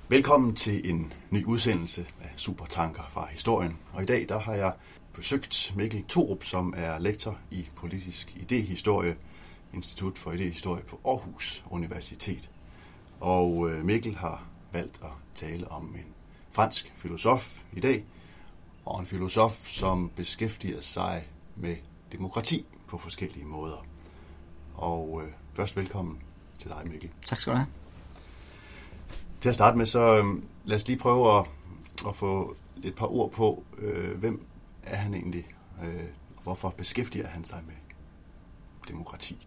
Velkommen til en ny udsendelse af Supertanker fra historien. Og i dag der har jeg besøgt Mikkel Thorup, som er lektor i politisk idéhistorie, Institut for Idéhistorie på Aarhus Universitet. Og Mikkel har valgt at tale om en fransk filosof i dag, og en filosof, som beskæftiger sig med demokrati på forskellige måder. Og først velkommen til dig, Mikkel. Tak skal du have. Til at starte med, så lad os lige prøve at få et par ord på, hvem er han egentlig, og hvorfor beskæftiger han sig med demokrati?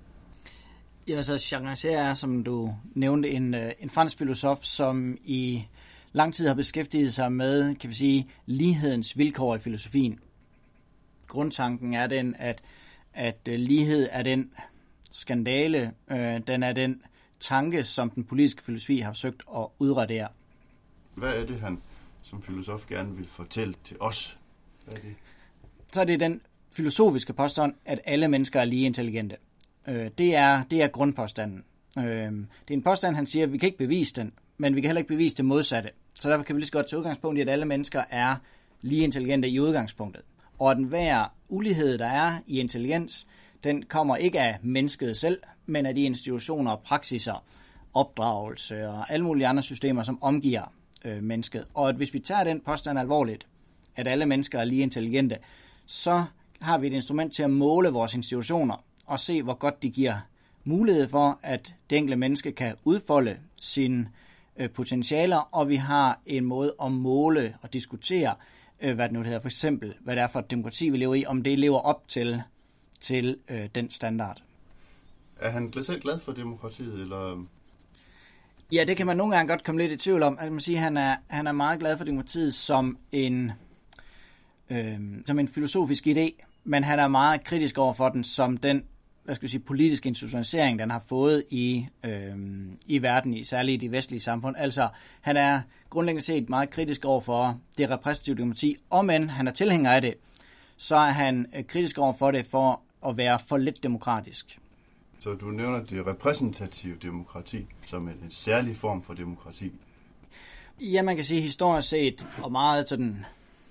Ja, så Jean Rancière er, som du nævnte, en fransk filosof, som i lang tid har beskæftiget sig med, kan vi sige, lighedens vilkår i filosofien. Grundtanken er den, at lighed er den skandale, den er den tanke, som den politiske filosofi har forsøgt at udradere. Hvad er det, han som filosof gerne vil fortælle til os? Hvad er det? Så er det den filosofiske påstand, at alle mennesker er lige intelligente. Det er grundpåstanden. Det er en påstand, han siger, at vi kan ikke bevise den, men vi kan heller ikke bevise det modsatte. Så derfor kan vi lige så godt tage udgangspunkt i, at alle mennesker er lige intelligente i udgangspunktet. Og at enhver ulighed, der er i intelligens, den kommer ikke af mennesket selv, men af de institutioner, praksiser, opdragelse og alle mulige andre systemer, som omgiver mennesket. Og at hvis vi tager den påstand alvorligt, at alle mennesker er lige intelligente, så har vi et instrument til at måle vores institutioner og se, hvor godt de giver mulighed for, at det enkelte menneske kan udfolde sine potentialer, og vi har en måde at måle og diskutere, hvad det nu hedder, for eksempel, hvad det er for et demokrati, vi lever i, om det lever op til den standard. Er han selv glad for demokratiet, eller? Ja, det kan man nogle gange godt komme lidt i tvivl om. Altså, man sige, han er meget glad for demokratiet som en filosofisk idé, men han er meget kritisk over for den som den, politiske institutionalisering, den har fået i verden, særligt i de vestlige samfund. Altså, han er grundlæggende set meget kritisk over for det repræsentative demokrati, og men han er tilhænger af det, så er han kritisk over for det for at være for lidt demokratisk. Så du nævner det repræsentative demokrati som en særlig form for demokrati? Ja, man kan sige historisk set, og meget sådan,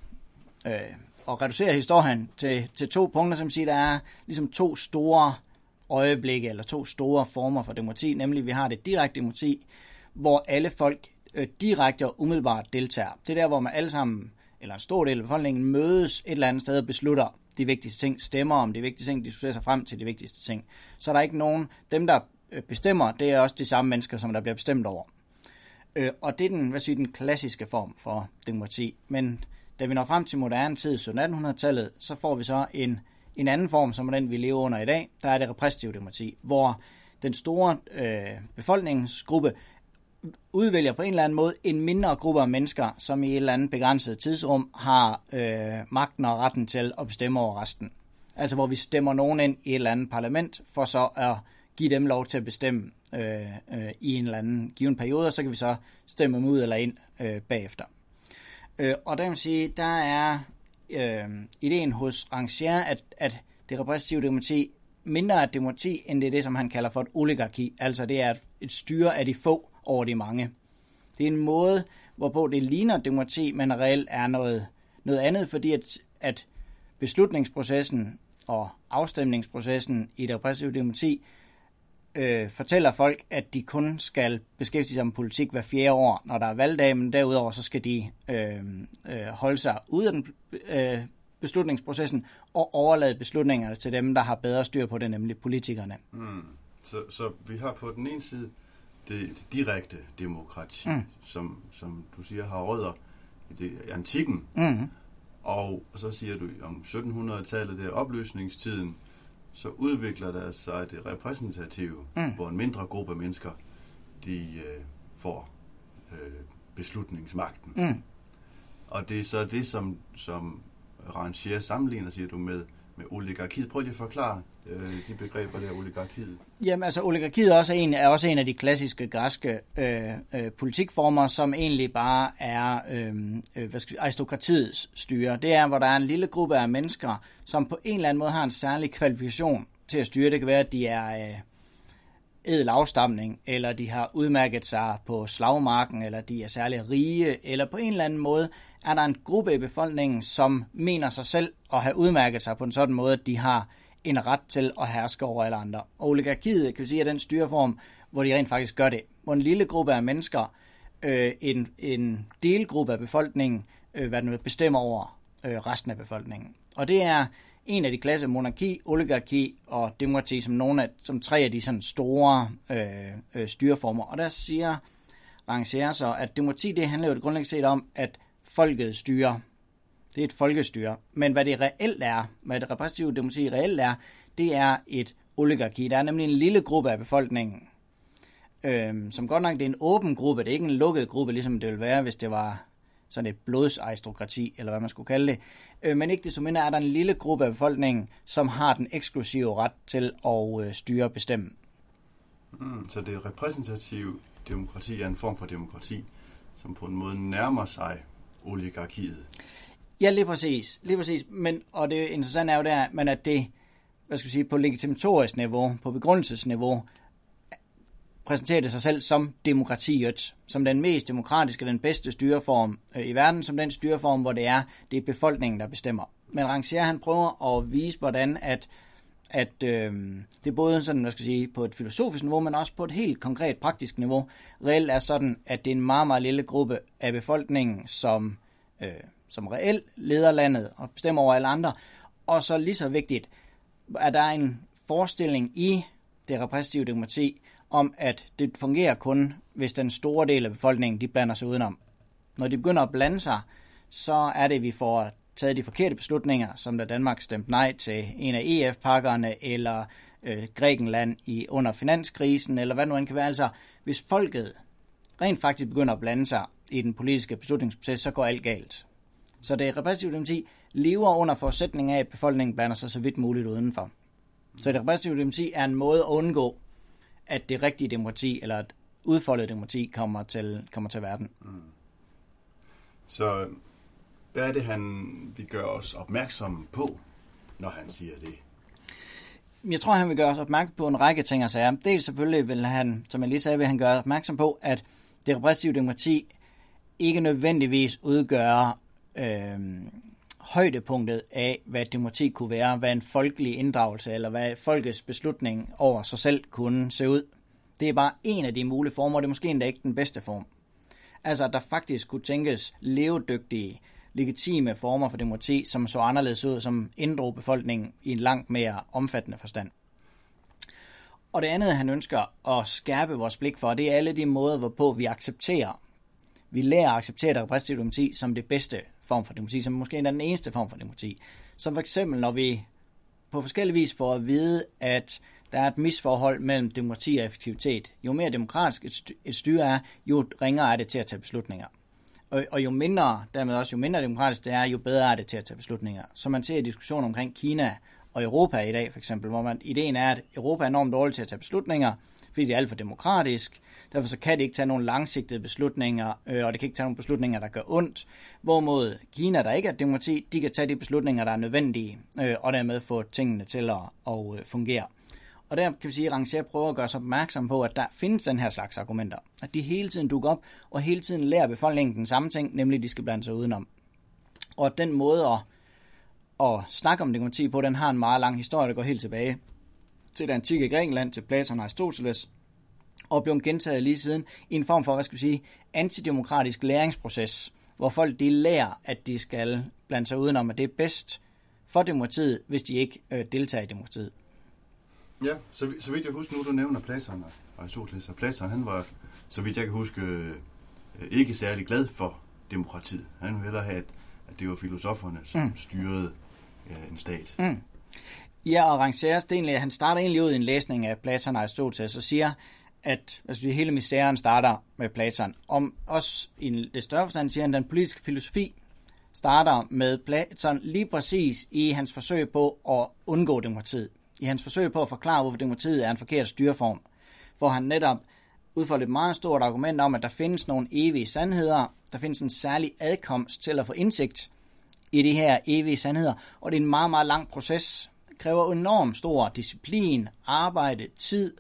og reducere historien til 2 punkter, som siger, der er ligesom 2 store øjeblikke, eller 2 store former for demokrati, nemlig vi har det direkte demokrati, hvor alle folk direkte og umiddelbart deltager. Det er der, hvor man alle sammen, eller en stor del af befolkningen, mødes et eller andet sted og beslutter de vigtigste ting, stemmer om de vigtigste ting, diskuterer sig frem til de vigtigste ting. Så er der ikke nogen, dem der bestemmer, det er også de samme mennesker, som der bliver bestemt over. Og det er den klassiske form for demokrati. Men da vi når frem til moderne tid, 1800-tallet, så får vi så en anden form, som er den, vi lever under i dag. Der er det repræsentative demokrati, hvor den store befolkningsgruppe udvælger på en eller anden måde en mindre gruppe af mennesker, som i et eller andet begrænset tidsrum har magten og retten til at bestemme over resten. Altså hvor vi stemmer nogen ind i et eller andet parlament, for så at give dem lov til at bestemme i en eller anden given periode, og så kan vi så stemme dem ud eller ind bagefter. Og der kan man sige, der er ideen hos Rancière, at det repræsentative demokrati mindre er et demokrati, end det er det, som han kalder for et oligarki. Altså det er et styre af de få over de mange. Det er en måde, hvorpå det ligner demokrati, men reelt er noget andet, fordi at beslutningsprocessen og afstemningsprocessen i det repræsentative demokrati fortæller folk, at de kun skal beskæftige sig med politik hver 4. år, når der er valgdag, men derudover så skal de holde sig ude af den beslutningsprocessen og overlade beslutningerne til dem, der har bedre styr på det, nemlig politikerne. Så vi har på den ene side det direkte demokrati, som du siger har rødder i antikken, og så siger du om 1700-tallet, det er opløsningstiden, så udvikler der sig det repræsentative, hvor en mindre gruppe mennesker, de får beslutningsmagten. Og det er så det, som Rancière sammenligner, siger du, med oligarkiet. Prøv lige at forklare de begreber der, oligarkiet. Jamen altså, oligarkiet er også en af de klassiske græske politikformer, som egentlig bare er aristokratiets styre. Det er, hvor der er en lille gruppe af mennesker, som på en eller anden måde har en særlig kvalifikation til at styre. Det kan være, at de er ædel afstamning, eller de har udmærket sig på slagmarken, eller de er særlig rige, eller på en eller anden måde er der en gruppe i befolkningen, som mener sig selv at have udmærket sig på en sådan måde, at de har en ret til at herske over alle andre. Og oligarkiet, kan vi sige, er den styreform, hvor de rent faktisk gør det. Hvor en lille gruppe af mennesker, en delgruppe af befolkningen, bestemmer over resten af befolkningen. Og det er en af de klasser: monarki, oligarki og demokrati som tre af de sådan store styreformer. Og der siger Rancière så, at demokrati, det handler jo grundlæggende set om, at folket styrer. Det er et folkestyre. Men hvad det reelt er, hvad det repræsentative demokrati reelt er, det er et oligarki. Der er nemlig en lille gruppe af befolkningen, som godt nok det er en åben gruppe, det er ikke en lukket gruppe, ligesom det ville være, hvis det var sådan et blodsaristokrati, eller hvad man skulle kalde det. Men ikke desto mindre er der en lille gruppe af befolkningen, som har den eksklusive ret til at styre og bestemme. Så det repræsentative demokrati er en form for demokrati, som på en måde nærmer sig oligarkiet. Ja, lige præcis. Men, og det interessante er jo der, men at det, på legitimatorisk niveau, på begrundelsesniveau, præsenterer det sig selv som demokratiet, som den mest demokratiske, den bedste styreform i verden, som den styreform, hvor det er befolkningen, der bestemmer. Men Rancière, han prøver at vise, hvordan at det er både sådan, på et filosofisk niveau, men også på et helt konkret praktisk niveau, reelt er sådan, at det er en meget, meget lille gruppe af befolkningen, som reelt leder landet og bestemmer over alle andre. Og så lige så vigtigt, at der er en forestilling i det repræsentative demokrati, om at det fungerer kun, hvis den store del af befolkningen, de blander sig udenom. Når de begynder at blande sig, så er det, at vi får taget de forkerte beslutninger, som da Danmark stemte nej til en af EF-pakkerne, eller Grækenland under finanskrisen, eller hvad nu end kan være. Altså, hvis folket rent faktisk begynder at blande sig i den politiske beslutningsproces, så går alt galt. Så det repræsentative demokrati lever under forudsætning af, at befolkningen blander sig så vidt muligt udenfor. Så det repræsentative demokrati er en måde at undgå, at det rigtige demokrati, eller et udfoldet demokrati, kommer til verden. Så hvad er det, han vil gøre os opmærksomme på, når han siger det? Jeg tror, han vil gøre os opmærksom på en række ting og sager. Dels selvfølgelig vil han, som jeg lige sagde, vil han gøre os opmærksom på, at det repræsentative demokrati ikke nødvendigvis udgør højdepunktet af, hvad et demokrati kunne være, hvad en folkelig inddragelse, eller hvad folkets beslutning over sig selv kunne se ud. Det er bare en af de mulige former, og det er måske endda ikke den bedste form. Altså, at der faktisk kunne tænkes levedygtige, legitime former for demokrati, som så anderledes ud, som inddrog befolkningen i en langt mere omfattende forstand. Og det andet, han ønsker at skærpe vores blik for, det er alle de måder, hvorpå vi lærer at acceptere det repræsentative demokrati som det bedste form for demokrati, som måske endda den eneste form for demokrati. Som for eksempel, når vi på forskellige vis får at vide, at der er et misforhold mellem demokrati og effektivitet. Jo mere demokratisk et styre er, jo ringere er det til at tage beslutninger. Og jo mindre demokratisk det er, jo bedre er det til at tage beslutninger. Så man ser i diskussioner omkring Kina og Europa i dag, for eksempel, hvor ideen er, at Europa er enormt dårligt til at tage beslutninger, fordi det er alt for demokratisk. Derfor så kan det ikke tage nogle langsigtede beslutninger, og det kan ikke tage nogle beslutninger, der gør ondt. Hvorimod Kina, der ikke er demokrati, de kan tage de beslutninger, der er nødvendige, og dermed få tingene til at fungere. Og der kan vi sige, at Rancière prøver at gøre os opmærksom på, at der findes den her slags argumenter. At de hele tiden dukker op, og hele tiden lærer befolkningen den samme ting, nemlig at de skal blande sig udenom. Og at den måde at snakke om demokrati på, den har en meget lang historie, der går helt tilbage til det antikke Grækenland, til Platon og Aristoteles, og blev gentaget lige siden i en form for, antidemokratisk læringsproces, hvor folk de lærer, at de skal blande sig udenom, at det er bedst for demokratiet, hvis de ikke deltager i demokratiet. Ja, så vidt jeg husker nu, du nævner Platon og Aristoteles, og Platon, han var, så vidt jeg kan huske, ikke særlig glad for demokratiet. Han ville hellere have, at det var filosoferne, som styrede en stat. Ja, og Rancière, han starter egentlig ud i en læsning af Platon og Aristoteles, og siger, at hele misæren starter med Platon. Om også i det større forstand siger han, at den politiske filosofi starter med Platon lige præcis i hans forsøg på at undgå demokratiet. I hans forsøg på at forklare, hvorfor demokratiet er en forkert styreform. For han netop udfoldet et meget stort argument om, at der findes nogle evige sandheder, der findes en særlig adkomst til at få indsigt i de her evige sandheder, og det er en meget, meget lang proces. Det kræver enormt stor disciplin, arbejde, tid,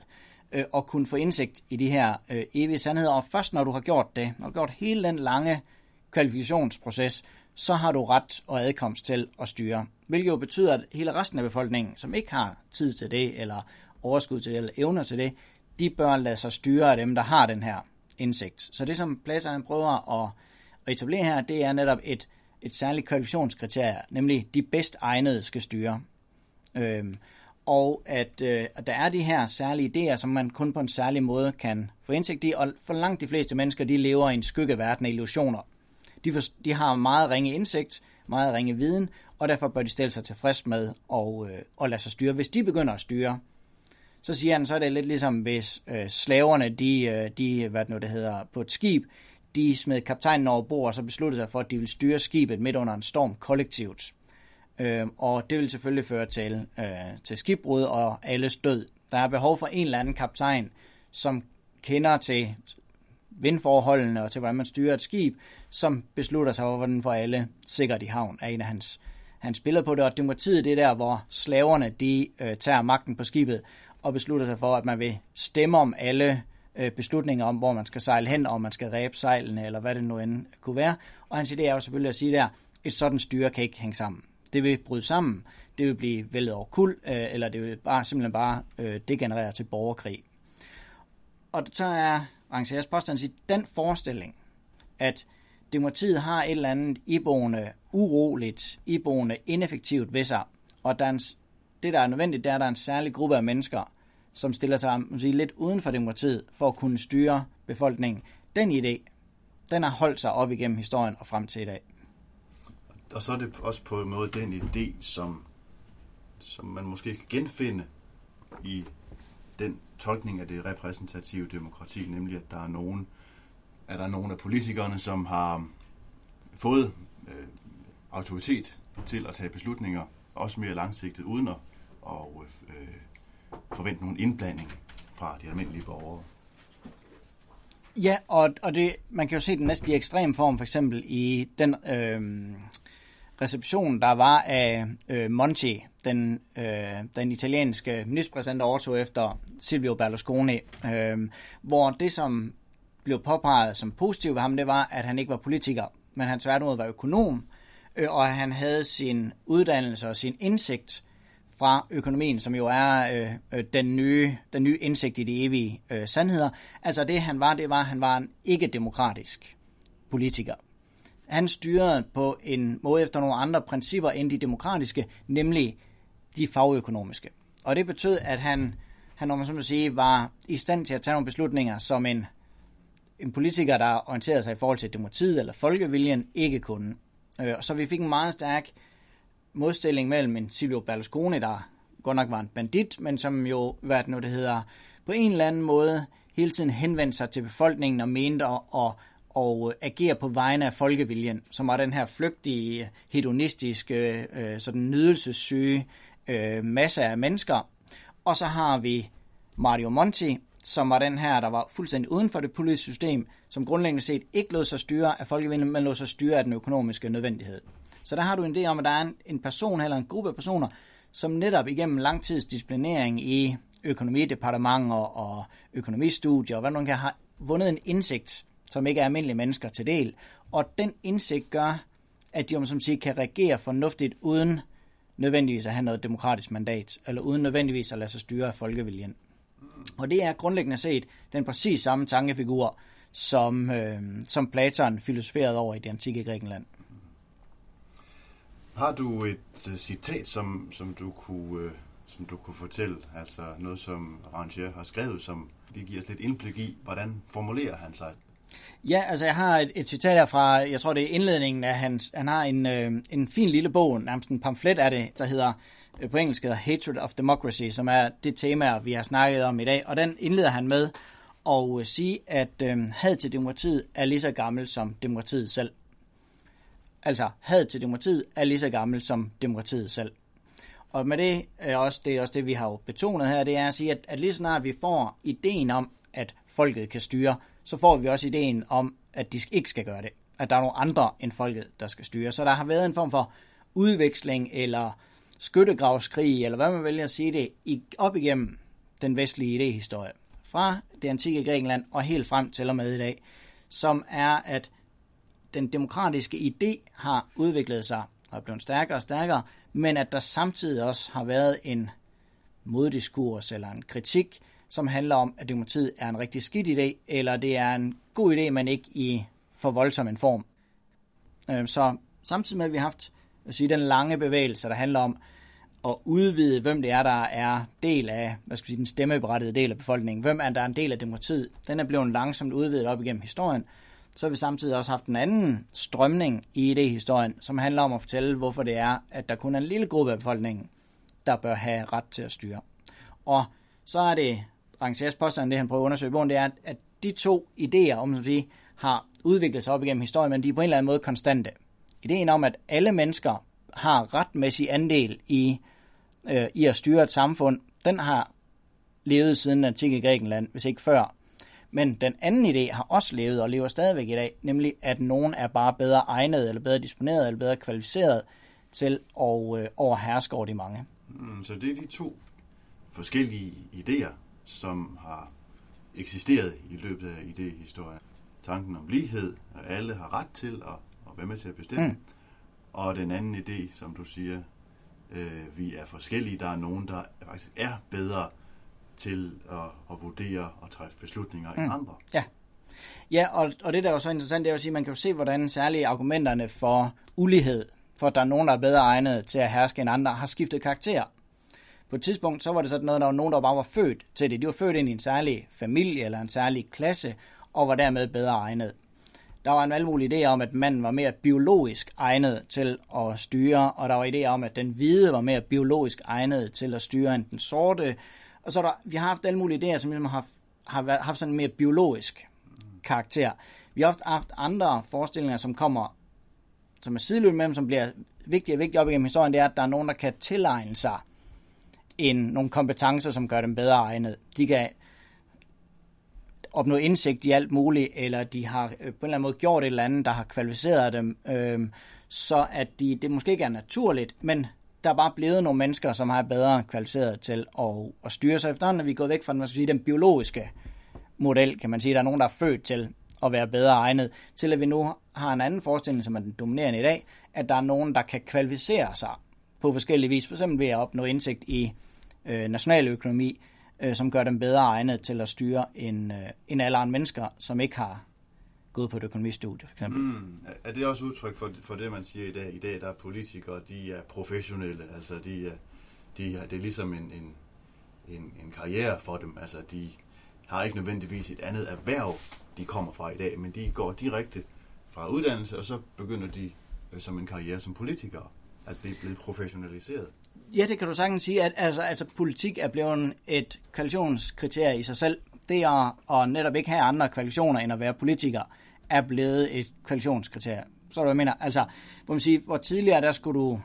og kunne få indsigt i de her evige sandheder. Og først når du har gjort det, når du har gjort hele den lange kvalifikationsproces, så har du ret og adkomst til at styre. Hvilket jo betyder, at hele resten af befolkningen, som ikke har tid til det, eller overskud til det, eller evner til det, de bør lade sig styre af dem, der har den her indsigt. Så det, som Platon prøver at etablere her, det er netop et særligt kvalifikationskriterie, nemlig de bedst egnede skal styre. Og at der er de her særlige idéer, som man kun på en særlig måde kan få indsigt i, og for langt de fleste mennesker, de lever i en skyggeverden af illusioner. De har meget ringe indsigt, meget ringe viden, og derfor bør de stille sig tilfreds med at lade sig styre. Hvis de begynder at styre, så siger han, så er det lidt ligesom hvis slaverne, de på et skib, de smed kaptajnen over bord, og så besluttede sig for, at de ville styre skibet midt under en storm kollektivt. Og det vil selvfølgelig føre til skibbrud og alles død. Der er behov for en eller anden kaptajn, som kender til vindforholdene og til, hvordan man styrer et skib, som beslutter sig for, hvordan får alle sikkert i havn, er en af hans billeder på det. Og demokratiet, det er der, hvor slaverne, de tager magten på skibet og beslutter sig for, at man vil stemme om alle beslutninger om, hvor man skal sejle hen, og om man skal ræbe sejlene, eller hvad det nu end kunne være. Og hans idé er jo selvfølgelig at sige der, et sådan styre kan ikke hænge sammen. Det vil bryde sammen, det vil blive vældet over kul, eller det vil simpelthen bare degenerere til borgerkrig. Og så er Rancières påstand at sige, den forestilling, at demokratiet har et eller andet iboende uroligt, iboende ineffektivt ved sig, og det, der er nødvendigt, det er, at der er en særlig gruppe af mennesker, som stiller sig lidt uden for demokratiet, for at kunne styre befolkningen. Den idé, den har holdt sig op igennem historien og frem til i dag. Og så er det også på en måde den idé, som man måske kan genfinde i den tolkning af det repræsentative demokrati, nemlig at der er nogle af politikerne, som har fået autoritet til at tage beslutninger, også mere langsigtet, uden at forvente nogen indblanding fra de almindelige borgere. Ja, og det, man kan jo se den næsten i ekstrem form, for eksempel i den reception, der var af Monti, den italienske ministerpræsident, der overtog efter Silvio Berlusconi, hvor det, som blev påpeget som positivt ved ham, det var, at han ikke var politiker, men han tværtimod var økonom, og han havde sin uddannelse og sin indsigt fra økonomien, som jo er den nye indsigt i de evige sandheder. Altså det han var, han var en ikke-demokratisk politiker. Han styrede på en måde efter nogle andre principper end de demokratiske, nemlig de fagøkonomiske. Og det betød, at han når man sådan sige, var i stand til at tage nogle beslutninger, som en politiker, der orienterede sig i forhold til demokratiet eller folkeviljen, ikke kunne. Så vi fik en meget stærk modstilling mellem en Silvio Berlusconi, der godt nok var en bandit, men som jo, på en eller anden måde hele tiden henvendte sig til befolkningen og mente og agere på vegne af folkeviljen, som var den her flygtige, hedonistiske, sådan nydelsessyge masse af mennesker. Og så har vi Mario Monti, som var den her, der var fuldstændig uden for det politiske system, som grundlæggende set ikke lod sig styre af folkeviljen, men lod sig styre af den økonomiske nødvendighed. Så der har du en idé om, at der er en person eller en gruppe af personer, som netop igennem lang tids disciplinering i økonomidepartementer og økonomistudier, og hvad man kan have vundet en indsigt, som ikke er almindelige mennesker til del. Og den indsigt gør, at de som siger, kan regere fornuftigt, uden nødvendigvis at have noget demokratisk mandat, eller uden nødvendigvis at lade sig styre af folkeviljen. Og det er grundlæggende set den præcis samme tankefigur, som Platon filosoferede over i det antikke Grækenland. Har du et citat, som du kunne fortælle, altså noget, som Rancière har skrevet, som det giver os lidt indblik i, hvordan formulerer han sig? Ja, altså jeg har et citat her fra, jeg tror det er indledningen af han har en fin lille bog, nærmest en pamflet af det, der hedder, på engelsk hedder Hatred of Democracy, som er det tema, vi har snakket om i dag, og den indleder han med at sige, at had til demokratiet er lige så gammel som demokratiet selv. Altså, had til demokratiet er lige så gammel som demokratiet selv. Og med det er også det, vi har jo betonet her, det er at sige, at lige snart vi får ideen om, at folket kan styre, så får vi også ideen om, at de ikke skal gøre det. At der er nogle andre end folket, der skal styre. Så der har været en form for udveksling eller skyttegravskrig, eller hvad man vælger at sige det, op igennem den vestlige idéhistorie. fra det antikke Grækenland og helt frem til og med i dag, som er, at den demokratiske idé har udviklet sig og er blevet stærkere og stærkere, men at der samtidig også har været en moddiskurs eller en kritik, som handler om, at demokratiet er en rigtig skidt idé, eller det er en god idé, men ikke i for voldsom en form. Så samtidig med, at vi har haft den lange bevægelse, der handler om at udvide, hvem det er, der er del af, den stemmeberettigede del af befolkningen, hvem er der en del af demokratiet, den er blevet langsomt udvidet op igennem historien. Så har vi samtidig også haft en anden strømning i idéhistorien, som handler om at fortælle, hvorfor det er, at der kun er en lille gruppe af befolkningen, der bør have ret til at styre. Og så er det Rancières påstand, det han prøver at undersøge i bogen, det er, at de to idéer, om at sige, har udviklet sig op igennem historien, men de er på en eller anden måde konstante. Ideen om, at alle mennesker har retmæssig andel i at styre et samfund, den har levet siden antikke Grækenland, hvis ikke før. Men den anden idé har også levet og lever stadigvæk i dag, nemlig at nogen er bare bedre egnet, eller bedre disponeret, eller bedre kvalificeret til at overherske over de mange. Så det er de to forskellige idéer, som har eksisteret i løbet af idéhistorien. Tanken om lighed, at alle har ret til at være med til at bestemme. Og den anden idé, som du siger, vi er forskellige. Der er nogen, der faktisk er bedre til at vurdere og træffe beslutninger end andre. Ja, og det der er jo så interessant, det er jo at sige, at man kan jo se, hvordan særlige argumenterne for ulighed, for at der er nogen, der er bedre egnet til at herske end andre, har skiftet karakter. På et tidspunkt, så var det sådan noget, der var nogen, der bare var født til det. De var født ind i en særlig familie eller en særlig klasse, og var dermed bedre egnet. Der var en almulig idé om, at manden var mere biologisk egnet til at styre, og der var idéer om, at den hvide var mere biologisk egnet til at styre end den sorte. Og så vi har haft alle mulige idéer, som ligesom har haft sådan en mere biologisk karakter. Vi har haft andre forestillinger, som er sideløbende med dem, som bliver vigtige og vigtige op igennem historien, det er, at der er nogen, der kan tilegne sig nogle kompetencer, som gør dem bedre egnet. De kan opnå indsigt i alt muligt, eller de har på en eller anden måde gjort et eller andet, der har kvalificeret dem, så at det måske ikke er naturligt, men der er bare blevet nogle mennesker, som er bedre kvalificeret til at styre sig. Efterhånden er vi gået væk fra den biologiske model, kan man sige. Der er nogen, der er født til at være bedre egnet, til at vi nu har en anden forestilling, som er den dominerende i dag, at der er nogen, der kan kvalificere sig på forskellige vis, f.eks. ved at opnå indsigt i nationaløkonomi, som gør dem bedre egnet til at styre end alle andre mennesker, som ikke har gået på et økonomistudie, for eksempel. Er det også udtryk for det, man siger i dag? I dag der er politikere, de er professionelle, altså det er ligesom en karriere for dem, altså de har ikke nødvendigvis et andet erhverv, de kommer fra i dag, men de går direkte fra uddannelse, og så begynder de som en karriere som politikere. Altså det er blevet professionaliseret. Ja, det kan du sagtens sige, at altså politik er blevet et kvalifikationskriterie i sig selv. Det at netop ikke have andre kvalifikationer end at være politiker, er blevet et kvalifikationskriterie. Så er det, jeg mener. Altså, hvor man siger, hvor tidligere der skulle du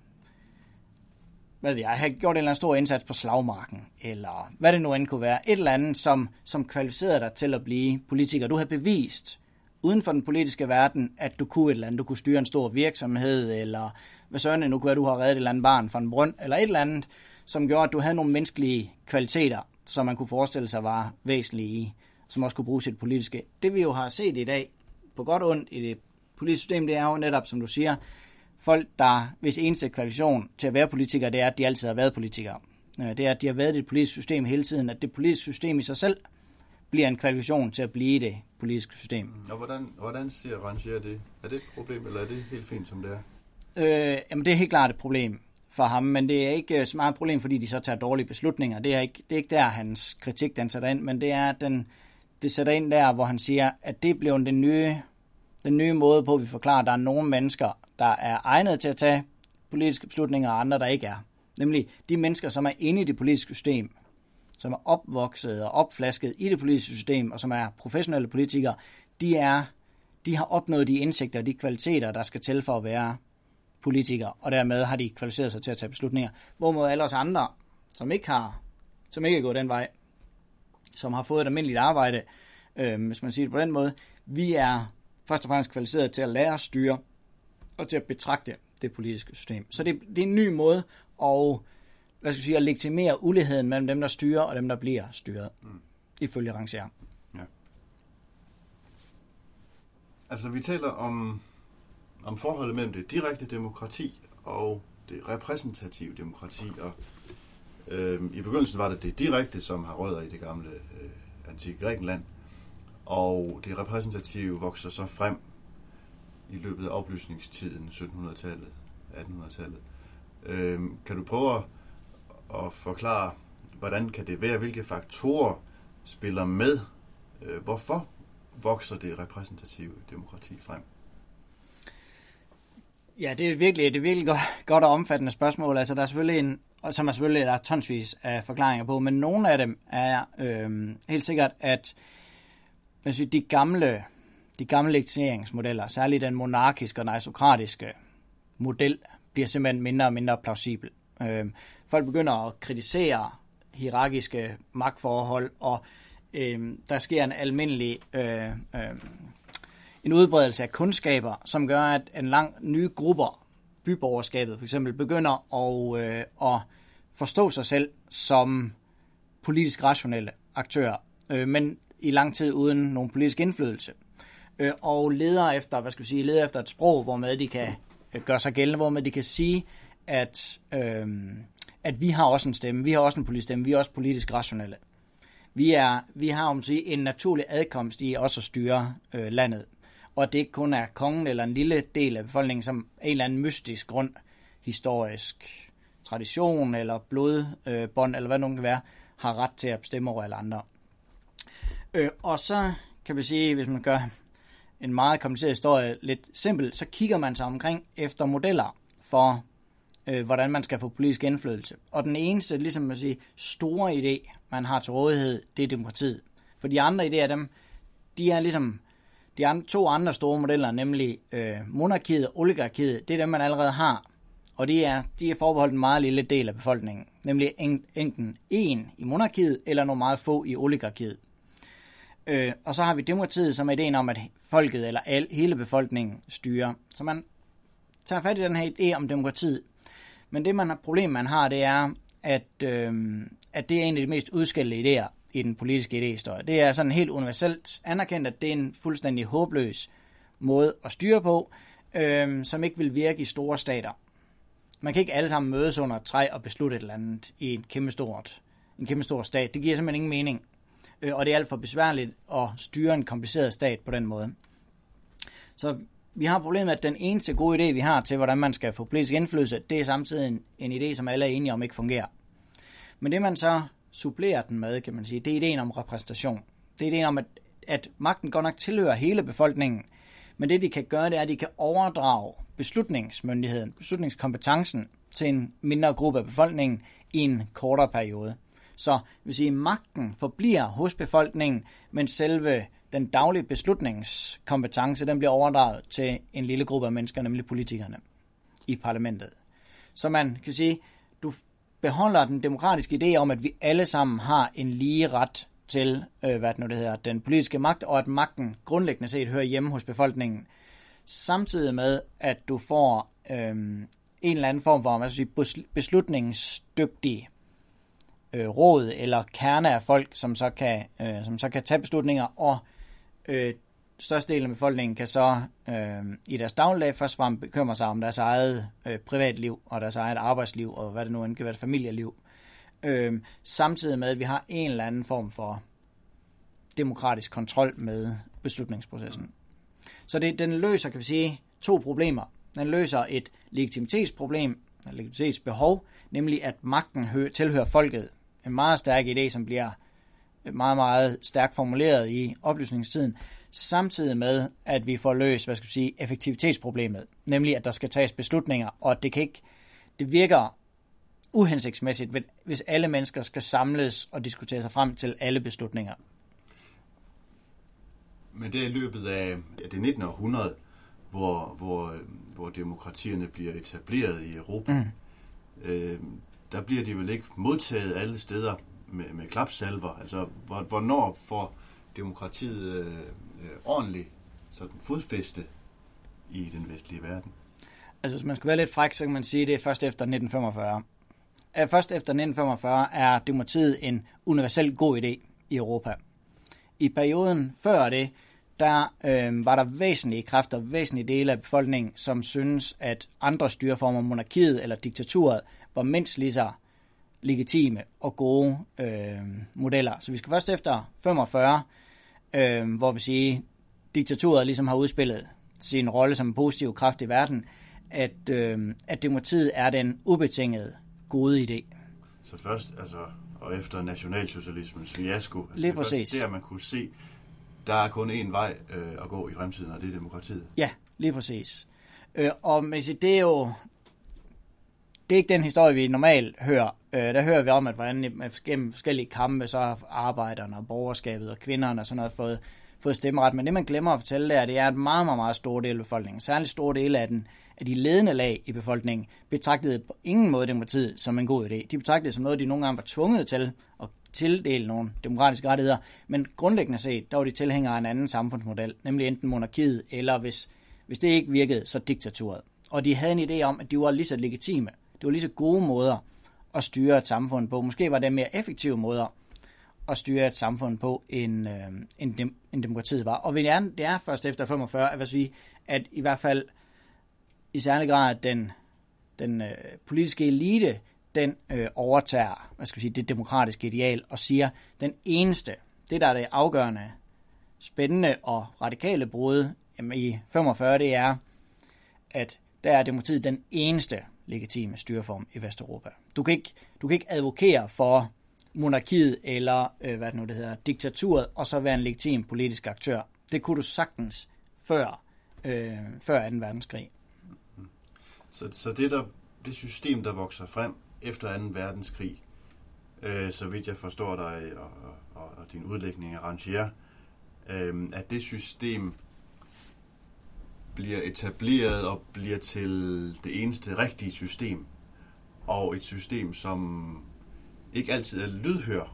have gjort en eller anden stor indsats på slagmarken, eller hvad det nu end kunne være. Et eller andet, som kvalificerede dig til at blive politiker. Du havde bevist uden for den politiske verden, at du kunne et eller andet. Du kunne styre en stor virksomhed, eller hvad søren det nu kunne være, du har reddet et eller andet barn fra en brønd, eller et eller andet, som gjorde, at du havde nogle menneskelige kvaliteter, som man kunne forestille sig var væsentlige i, som også kunne bruges i det politiske. Det vi jo har set i dag, på godt og ondt i det politiske system, det er jo netop, som du siger, folk, der hvis eneste kvalifikation til at være politikere, det er, at de altid har været politikere. Det er, at de har været i det politiske system hele tiden, at det politiske system i sig selv bliver en kvalifikation til at blive det politiske system. Og hvordan siger Rancière det? Er det et problem, eller er det helt fint, som det er? Jamen, det er helt klart et problem for ham, men det er ikke så meget et problem, fordi de så tager dårlige beslutninger. Det er ikke der, hans kritik den sætter ind, men det er, at det sætter ind der, hvor han siger, at det bliver den nye måde på, at vi forklarer, at der er nogle mennesker, der er egnet til at tage politiske beslutninger, og andre, der ikke er. Nemlig de mennesker, som er inde i det politiske system, som er opvokset og opflasket i det politiske system, og som er professionelle politikere, de har opnået de indsigter og de kvaliteter, der skal til for at være politikere, og dermed har de kvalificeret sig til at tage beslutninger. Hvorimod alle os andre, som ikke er gået den vej, som har fået et almindeligt arbejde, hvis man siger det på den måde, vi er først og fremmest kvalificeret til at lære at styre og til at betragte det politiske system. Så det er en ny måde at legitimere uligheden mellem dem, der styrer og dem, der bliver styret. ifølge Rancière. Ja. Altså, vi taler om forholdet mellem det direkte demokrati og det repræsentative demokrati, og i begyndelsen var det direkte, som har rødder i det gamle antikke Grækenland, og det repræsentative vokser så frem i løbet af oplysningstiden, 1700-tallet, 1800-tallet. Kan du prøve at forklare, hvordan kan det være, hvilke faktorer spiller med, hvorfor vokser det repræsentative demokrati frem? Ja, det er virkelig godt og omfattende spørgsmål. Altså, der er selvfølgelig der er tonsvis af forklaringer på, men nogle af dem er helt sikkert, at de gamle legitimeringsmodeller, særligt den monarkiske og den aristokratiske model, bliver simpelthen mindre og mindre plausibel. Folk begynder at kritisere hierarkiske magtforhold, og der sker en almindelig en udbredelse af kundskaber, som gør, at en lang nye grupper, byborgerskabet for eksempel, begynder at forstå sig selv som politisk rationelle aktører, men i lang tid uden nogen politisk indflydelse. Og leder efter et sprog, hvormed de kan gøre sig gældende, hvormed de kan sige, at vi har også en stemme, vi har også en politisk stemme, vi er også politisk rationelle. Vi har en naturlig adkomst i også at styre landet, og at det ikke kun er kongen eller en lille del af befolkningen, som en eller anden mystisk grund, historisk tradition eller blodbånd, eller hvad nogen kan være, har ret til at bestemme over alle andre. Og så kan vi sige, hvis man gør en meget kompliceret historie lidt simpel, så kigger man sig omkring efter modeller for, hvordan man skal få politisk indflydelse. Og den eneste, store idé, man har til rådighed, det er demokratiet. For de andre idéer, de er ligesom de to andre store modeller, nemlig monarkiet og oligarkiet, det er dem, man allerede har. Og de er forbeholdt en meget lille del af befolkningen, nemlig enten en i monarkiet, eller nogle meget få i oligarkiet. Og så har vi demokratiet, som er ideen om, at folket eller hele befolkningen styrer. Så man tager fat i den her idé om demokratiet. Men det problem, man har, det er, at det er en af de mest udskældte idéer i den politiske idéhistorie. Det er sådan helt universelt anerkendt, at det er en fuldstændig håbløs måde at styre på, som ikke vil virke i store stater. Man kan ikke alle sammen mødes under et træ og beslutte et eller andet i en kæmpe stor stat. Det giver simpelthen ingen mening. Og det er alt for besværligt at styre en kompliceret stat på den måde. Så vi har problemet, at den eneste gode idé, vi har til, hvordan man skal få politisk indflydelse, det er samtidig en idé, som alle er enige om ikke fungerer. Men det man så supplerer den med, kan man sige, det er ideen om repræsentation. Det er ideen om, at magten godt nok tilhører hele befolkningen, men det de kan gøre, det er, at de kan overdrage beslutningsmyndigheden, beslutningskompetencen til en mindre gruppe af befolkningen i en kortere periode. Så vil sige, magten forbliver hos befolkningen, men selve den daglige beslutningskompetence, den bliver overdraget til en lille gruppe af mennesker, nemlig politikerne i parlamentet. Så man kan sige, du beholder den demokratiske idé om, at vi alle sammen har en lige ret til, den politiske magt, og at magten grundlæggende set hører hjemme hos befolkningen, samtidig med, at du får en eller anden form for beslutningsdygtig råd eller kerne af folk, som så kan tage beslutninger, og størstedelen af befolkningen kan så i deres dagligdag først og fremmest bekymre sig om deres eget privatliv og deres eget arbejdsliv og hvad det nu end kan være, familieliv. Samtidig med, at vi har en eller anden form for demokratisk kontrol med beslutningsprocessen. Så den løser, kan vi sige, to problemer. Den løser et legitimitetsproblem, et legitimitetsbehov, nemlig at magten tilhører folket. En meget stærk idé, som bliver meget, meget stærkt formuleret i oplysningstiden, samtidig med, at vi får løst, effektivitetsproblemet, nemlig at der skal tages beslutninger, og det virker uhensigtsmæssigt, hvis alle mennesker skal samles og diskutere sig frem til alle beslutninger. Men det er i løbet af det 19. århundrede, hvor demokratierne bliver etableret i Europa. Der bliver de vel ikke modtaget alle steder med klapsalver. Altså, hvornår får demokratiet ordentligt sådan fodfæste i den vestlige verden? Altså, hvis man skal være lidt fræk, så kan man sige, at det er først efter 1945. Først efter 1945 er demokratiet en universelt god idé i Europa. i perioden før det, der var der væsentlige kræfter, væsentlige dele af befolkningen, som synes, at andre styreformer, monarkiet eller diktaturet, var mindst lige så legitime og gode modeller. Så vi skal først efter 45, hvor vi siger, diktaturet ligesom har udspillet sin rolle som en positiv kraft i verden, at demokratiet er den ubetingede gode idé. Så først, altså, og efter nationalsocialismens fiasko, lige præcis. Først der man kunne se, der er kun én vej at gå i fremtiden, og det er demokratiet. Ja, lige præcis. Og men det er jo det er ikke den historie, vi normalt hører. Der hører vi om, at hvordan gennem forskellige kampe, så har arbejderne og borgerskabet og kvinderne og sådan noget fået stemmeret. Men det, man glemmer at fortælle der, det er, at meget, meget, meget stor del af befolkningen, særligt stor del af de ledende lag i befolkningen, betragtede på ingen måde demokratiet som en god idé. De betragtede det som noget, de nogle gange var tvunget til at tildele nogle demokratiske rettigheder, men grundlæggende set, der var de tilhængere af en anden samfundsmodel, nemlig enten monarkiet, eller hvis det ikke virkede, så diktaturet. Og de havde en idé om, at de var lige så legitime. Det var lige så gode måder at styre et samfund på. Måske var det mere effektive måder at styre et samfund på, end demokratiet var. Og det er først efter 45, at i hvert fald i særlig grad den politiske elite, den overtager det demokratiske ideal og siger, den eneste, det der er det afgørende, spændende og radikale brud i 45, det er, at der er demokratiet den eneste legitime styreform i Vesteuropa. Du kan ikke advokere for monarkiet eller diktaturet, og så være en legitim politisk aktør. Det kunne du sagtens før 2. verdenskrig. Så det system, der vokser frem efter 2. verdenskrig, så vidt jeg forstår dig og din udlægning af Rancière, at det system bliver etableret og bliver til det eneste rigtige system, og et system, som ikke altid er lydhør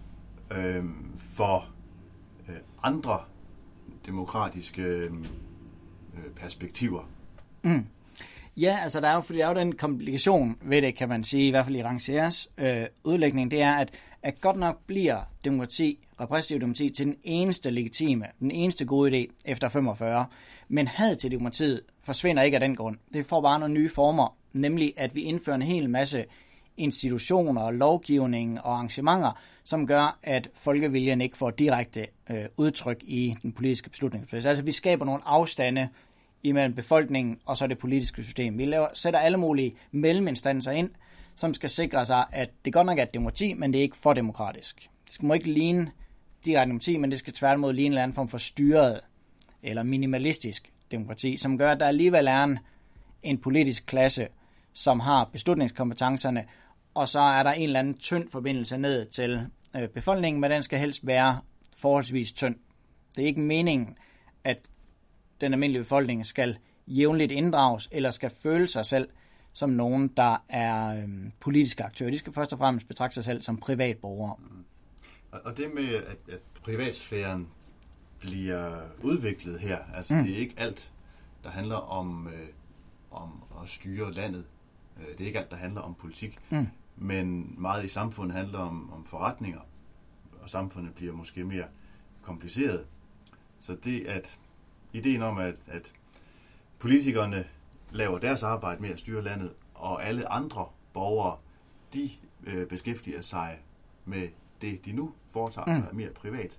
for andre demokratiske perspektiver. Mm. Ja, altså der er jo den komplikation ved det, kan man sige, i hvert fald i Rancières udlægning, det er, at godt nok bliver repræsentativ demokrati til den eneste legitime, den eneste gode idé efter 45, men had til demokratiet forsvinder ikke af den grund. Det får bare nogle nye former, nemlig at vi indfører en hel masse institutioner, lovgivning og arrangementer, som gør, at folkeviljen ikke får direkte udtryk i den politiske beslutningsproces. Altså vi skaber nogle afstande imellem befolkningen og så det politiske system. Vi sætter alle mulige melleminstanser ind, som skal sikre sig, at det godt nok er et demokrati, men det er ikke for demokratisk. Det må ikke ligne direkte demokrati, men det skal tværtimod ligne en eller anden form for styret eller minimalistisk demokrati, som gør, at der alligevel er en politisk klasse, som har beslutningskompetencerne, og så er der en eller anden tynd forbindelse ned til befolkningen, men den skal helst være forholdsvis tynd. Det er ikke meningen, at den almindelige befolkning skal jævnligt inddrages, eller skal føle sig selv som nogen, der er politiske aktører. De skal først og fremmest betragte sig selv som privatborgere. Og det med, at privatsfæren bliver udviklet her, altså det er ikke alt, der handler om at styre landet. Det er ikke alt, der handler om politik, men meget i samfundet handler om forretninger, og samfundet bliver måske mere kompliceret. Så det at ideen om, at politikerne laver deres arbejde med at styre landet, og alle andre borgere, de beskæftiger sig med det, de nu foretager sig mere privat.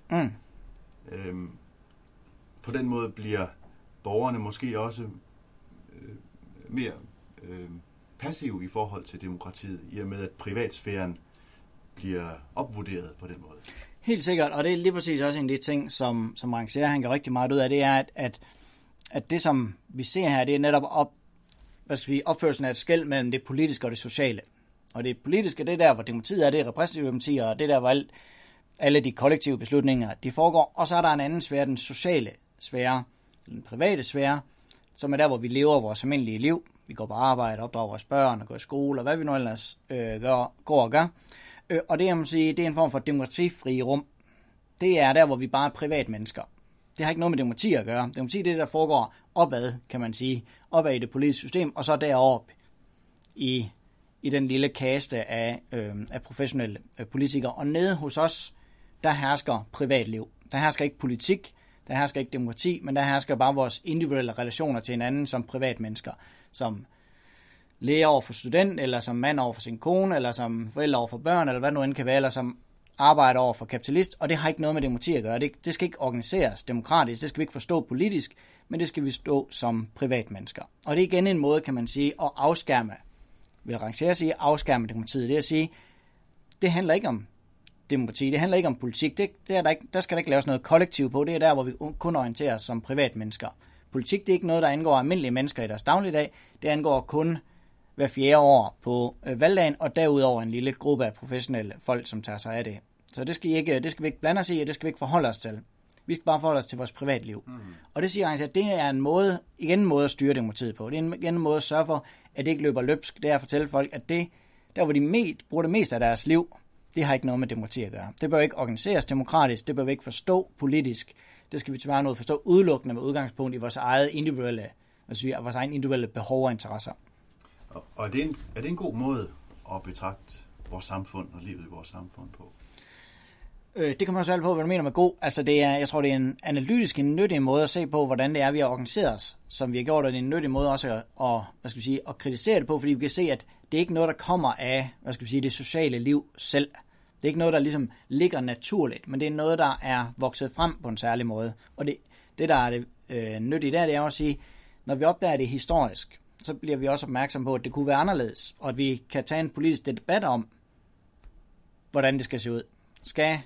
På den måde bliver borgerne måske også mere passive i forhold til demokratiet, i og med at privatsfæren bliver opvurderet på den måde. Helt sikkert, og det er lige præcis også en af de ting, som Rancière han gør rigtig meget ud af, det er, at det, som vi ser her, det er netop opførelsen af et skel mellem det politiske og det sociale. Og det politiske, det er der, hvor demokratiet er, det er repræsentativ demokrati, og det er der, hvor alle de kollektive beslutninger, de foregår. Og så er der en anden sfære, den sociale sfære, den private sfære, som er der, hvor vi lever vores almindelige liv. Vi går på arbejde, opdrager vores børn og går i skole, og hvad vi nu ellers går og gør. Og det, jeg må sige, det er en form for demokratifri rum. Det er der, hvor vi bare er privatmennesker. Det har ikke noget med demokrati at gøre. Demokrati det er det, der foregår opad, kan man sige. Opad i det politiske system, og så deroppe i den lille kaste af professionelle politikere. Og nede hos os, der hersker privatliv. Der hersker ikke politik, der hersker ikke demokrati, men der hersker bare vores individuelle relationer til hinanden som privatmennesker, som læger over for student, eller som mand over for sin kone, eller som forældre over for børn, eller hvad det nu end kan være, eller som arbejder over for kapitalist, og det har ikke noget med demokrati at gøre. Det skal ikke organiseres demokratisk, det skal vi ikke forstå politisk, men det skal vi stå som privatmennesker. Og det er igen en måde, kan man sige, at afskærme, vil rangere sige, afskærme demokratiet. Det er at sige, det handler ikke om demokrati, det handler ikke om politik, det er der skal der ikke laves noget kollektiv på, det er der, hvor vi kun orienterer os som privatmennesker. Politik, det er ikke noget, der angår almindelige mennesker i deres dagligdag, det angår kun hver 4. år på valgdagen, og derudover en lille gruppe af professionelle folk, som tager sig af det. Så det skal vi ikke blande os i, og det skal vi ikke forholde os til. Vi skal bare forholde os til vores privatliv. Og det siger at det er en måde at styre demokratiet på. Det er igen en måde at sørge for, at det ikke løber løbsk. Det er at fortælle folk, at det, der hvor de bruger det meste af deres liv, det har ikke noget med demokrati at gøre. Det bør ikke organiseres demokratisk, det bør vi ikke forstå politisk. Det skal vi tværtimod forstå udelukkende med udgangspunkt i vores eget individuelle behov og interesser. Og er det en god måde at betragte vores samfund og livet i vores samfund på? Det kan man også på, hvad du mener med god. Altså jeg tror, det er en analytisk, en nyttig måde at se på, hvordan det er, vi har organiseret os, som vi har gjort, og det er en nyttig måde også at kritisere det på, fordi vi kan se, at det er ikke noget, der kommer af, det sociale liv selv. Det er ikke noget, der ligesom ligger naturligt, men det er noget, der er vokset frem på en særlig måde. Og det der er det nyttige der, det er at sige, når vi opdager det historisk, så bliver vi også opmærksom på, at det kunne være anderledes, og at vi kan tage en politisk debat om, hvordan det skal se ud. Skal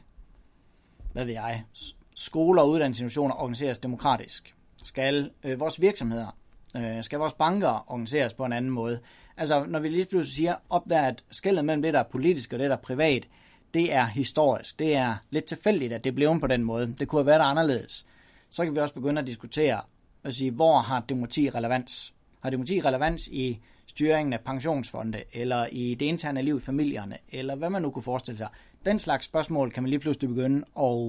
skoler og uddannelsesinstitutioner organiseres demokratisk? Skal vores virksomheder, skal vores banker organiseres på en anden måde? Altså, når vi lige pludselig siger, opdager, at skellet mellem det, der er politisk og det, der er privat, det er historisk. Det er lidt tilfældigt, at det blev på den måde. Det kunne have været der anderledes. Så kan vi også begynde at diskutere, hvor har demokrati relevans? Har demokrati relevans i styringen af pensionsfonde, eller i det interne liv i familierne, eller hvad man nu kunne forestille sig? Den slags spørgsmål kan man lige pludselig begynde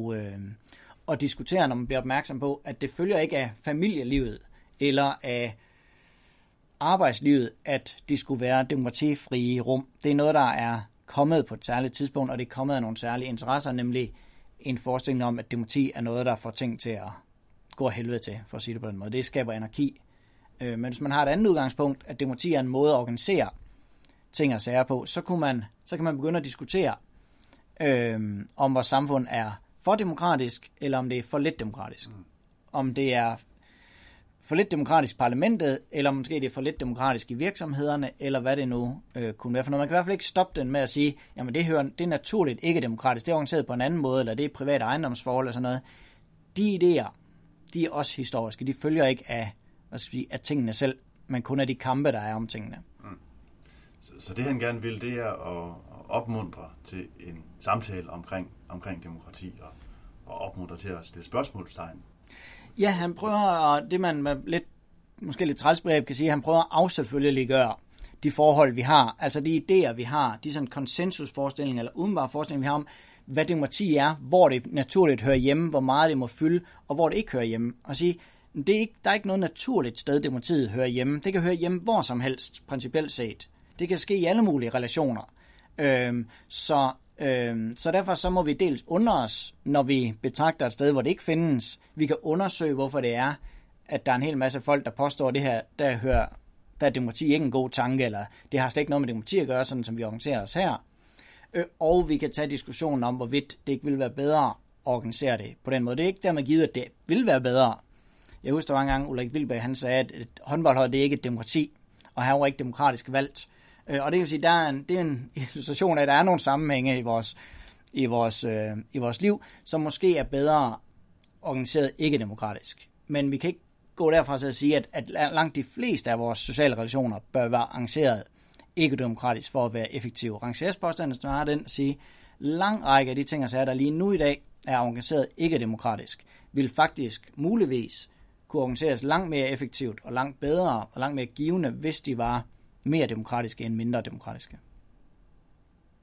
at diskutere, når man bliver opmærksom på, at det følger ikke af familielivet, eller af arbejdslivet, at de skulle være demokratifrie rum. Det er noget, der er kommet på et særligt tidspunkt, og det er kommet af nogle særlige interesser, nemlig en forestilling om, at demokrati er noget, der får ting til at gå af helvede til, for at sige det på den måde. Det skaber anarki. Men hvis man har et andet udgangspunkt, at demokrati er en måde at organisere ting og sager på, så kan man begynde at diskutere, om vores samfund er for demokratisk, eller om det er for lidt demokratisk. Om det er for lidt demokratisk i parlamentet, eller måske det er for lidt demokratisk i virksomhederne, eller hvad det nu kunne være for noget. Man kan i hvert fald ikke stoppe den med at sige, jamen det er naturligt ikke demokratisk, det er organiseret på en anden måde, eller det er private ejendomsforhold og sådan noget. De idéer, de er også historiske, de følger ikke af af tingene selv, men kun af de kampe, der er om tingene. Så det han gerne vil, det er at opmuntre til en samtale omkring demokrati, og opmuntre til at stille spørgsmålstegn. Ja, han prøver, det man med måske lidt trælsbegreb kan sige, han prøver at afselvfølgeliggøre de forhold, vi har, altså de idéer, vi har, de sådan konsensusforestillinger eller umiddelbare forestillinger, vi har om, hvad demokrati er, hvor det naturligt hører hjemme, hvor meget det må fylde, og hvor det ikke hører hjemme. Og sige, der er ikke noget naturligt sted, demokratiet hører hjemme. Det kan høre hjemme hvor som helst, principielt set. Det kan ske i alle mulige relationer. Så derfor så må vi dels undre os, når vi betragter et sted, hvor det ikke findes. Vi kan undersøge, hvorfor det er, at der er en hel masse folk, der påstår, at det her, der er demokrati ikke en god tanke, eller det har slet ikke noget med demokrati at gøre, sådan som vi organiserer os her. Og vi kan tage diskussionen om, hvorvidt det ikke vil være bedre at organisere det på den måde. Det er ikke dermed givet, at det vil være bedre. Jeg husker, der var en gang, Ulrik Wilbæk, han sagde, at et håndboldhold, det er ikke et demokrati, og han var ikke demokratisk valgt. Og det kan sige, det er en illustration af, at der er nogle sammenhænge i vores liv, som måske er bedre organiseret ikke-demokratisk. Men vi kan ikke gå derfra til at sige, at langt de fleste af vores sociale relationer bør være arrangeret ikke-demokratisk for at være effektive. Rangeringspåstanden er den at sige, lang række af de ting, der lige nu i dag er organiseret ikke-demokratisk, vil faktisk muligvis kunne organiseres langt mere effektivt og langt bedre og langt mere givende, hvis de var mere demokratiske end mindre demokratiske.